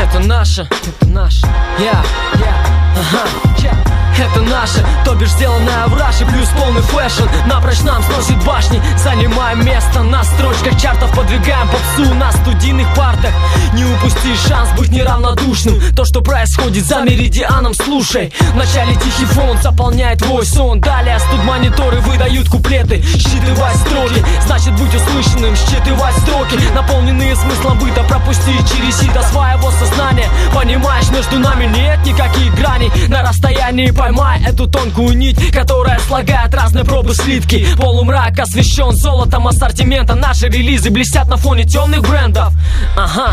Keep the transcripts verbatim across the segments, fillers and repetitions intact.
это наше, это наше, я, я, ага, я. Это наше, то бишь сделанное в раше, плюс полный фэшн. Напрочь нам сносит башни, занимаем место на строчках чартов, подвигаем попсу на студийных партах. Не упусти шанс быть неравнодушным. То, что происходит за меридианом, слушай. Вначале тихий фон заполняет твой сон, далее студ-мониторы выдают куплеты. Считывать строки, значит быть услышанным. Считывать строки, наполненные смыслом быта, пропусти через сито своего сознания. Понимаешь, между нами нет никаких граней. На расстоянии поймай эту тонкую нить, которая слагает разные пробы слитки. Полумрак освещен золотом ассортимента. Наши релизы блестят на фоне темных брендов. Ага.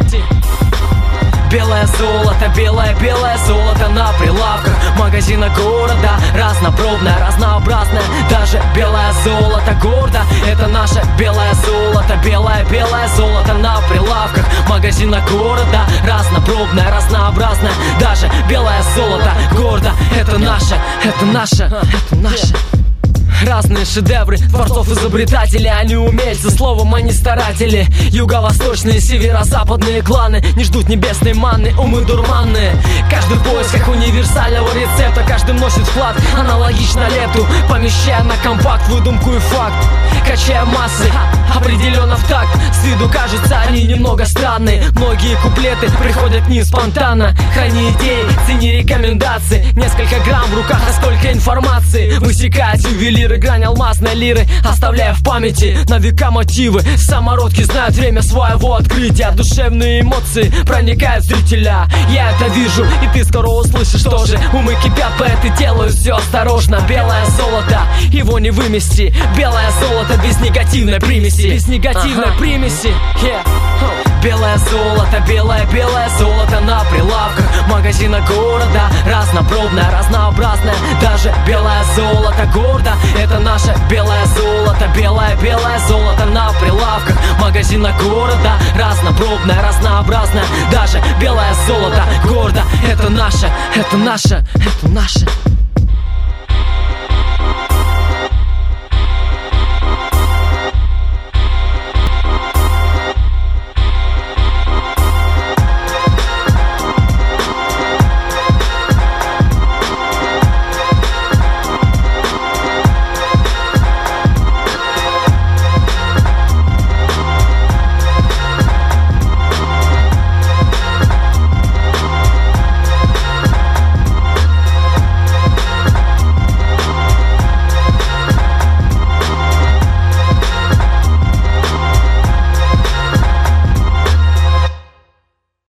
Белое золото, белое, белое золото на прилавках магазина города. Разнопробное, разнообразное, даже белое золото гордо. Это наше белое золото, белое, белое золото на прилавках магазина города. Разнопробное, разнообразное, даже белое золото гордо. Это наше, это наше, это наше. Разные шедевры творцов-изобретателей, они умельцы, словом они старатели. Юго-восточные, северо-западные кланы не ждут небесной манны, умы дурманные. Каждый в поисках универсального рецепта, каждый вносит вклад аналогично лепту, помещая на компакт выдумку и факт. Качая массы, определенно в такт. С виду кажется они немного странные. Многие куплеты приходят не спонтанно. Храни идеи, цени рекомендации. Несколько грамм в руках, а сколько информации. Высекают ювелиры грань алмазной лиры, оставляя в памяти на века мотивы. Самородки знают время своего открытия. Душевные эмоции проникают в зрителя. Я это вижу, и ты скоро услышишь тоже. Умы кипят, поэты делают все осторожно. Белое золото, его не вымести. Белое золото без негативной примеси. Без негативной ага. примеси yeah. Белое золото, белое, белое золото на прилавках магазина города. Разнопробное, разнообразное, даже белое золото гордо. Это наше белое золото, белое, белое золото на прилавках магазина города. Разнопробное, разнообразное, даже белое золото гордо. Это наше, это наше, это наше.